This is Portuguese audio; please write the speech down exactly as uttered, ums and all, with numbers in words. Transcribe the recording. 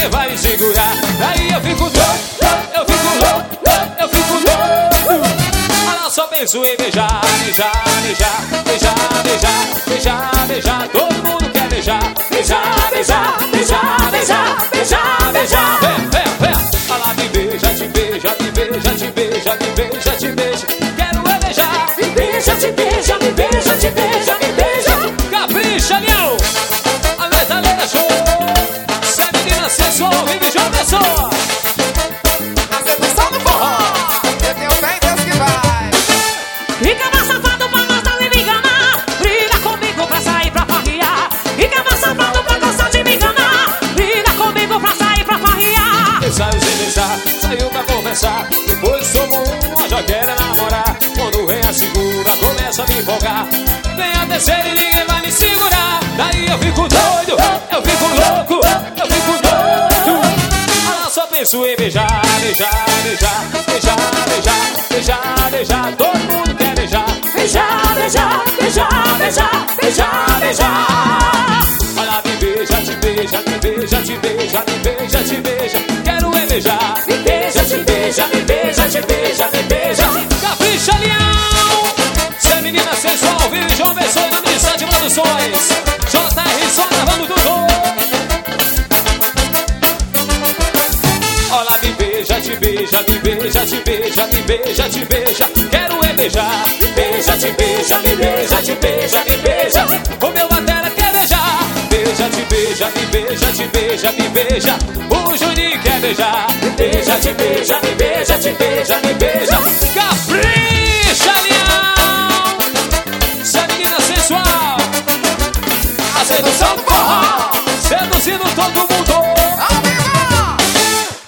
ninguém vai me segurar. Daí eu fico doido, eu fico louco, eu fico doido. Ela só penso em beijar, beijar, beijar, beijar, beijar, beijar, beijar. Todo mundo quer beijar, beijar, beijar, beijar, beijar, beijar, beijar. Vem, vem, vem. Ela me beija, te beija, me beija, te beija, me beija, te beija. Quero é beijar. Me beija, te beija, me beija, te beija, me beija. Capricha, Leão. A metaleira show. Se a menina sensual vive de uma pessoa. A sedução do forró. Eu tenho fé em Deus que vai. Fica mais safado pra nós não me enganar. Briga comigo pra sair pra farriar. Fica mais safado pra gostar de me enganar. Briga comigo pra sair pra farriar. Eu saio sem beijar, saiu pra conversar. Depois tomo uma, já quero namorar. Quando vem a segunda, começa a me empolgar. Vem a terceira e ninguém vai me segurar. Daí eu fico doido, eu fico louco, eu fico doido. Ela só penso em beijar, beijar, beijar, beijar, beijar, beijar, beijar. Todo mundo quer beijar. Beijar, beijar, beijar, beijar, beijar, beijar. Ela me beija, te beija, me beija, te beija, me beija, te beija. Quero é beijar. Me beija, te beija, me beija, te beija, me beija. Capricha, Leão. Se a menina sensual vive João Pessoa do Mini Sete Produções. J R só gravando tudo. Olha, me beija, te beija, me beija, te beija, me beija, te beija. Quero é beijar. Me beija, te beija, me beija, te beija, me beija. O meu batera quer beijar. Beija, te beija, me beija, te beija, me beija. O Juninho quer beijar. Me beija, te beija, me beija, te beija, me beija. Capricha, Leão. Se a menina sensual, A sedução do forró. seduzindo todo mundo.